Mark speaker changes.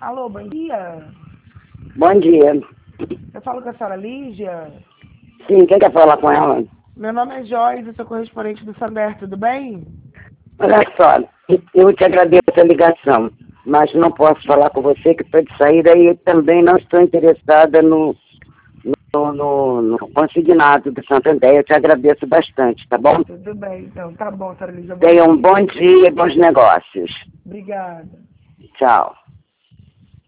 Speaker 1: Alô, bom dia.
Speaker 2: Bom dia.
Speaker 1: Eu falo com a senhora Lígia.
Speaker 2: Sim, quem quer falar com ela?
Speaker 1: Meu nome é Joyce, eu sou correspondente do Sander, tudo bem?
Speaker 2: Olha só, eu te agradeço a ligação, mas não posso falar com você que estou de saída e também não estou interessada no consignado do Santander. Eu te agradeço bastante, tá bom?
Speaker 1: Tudo bem, então. Tá bom, senhora Lígia.
Speaker 2: Tenha um bom dia e bons negócios.
Speaker 1: Obrigada.
Speaker 2: Tchau.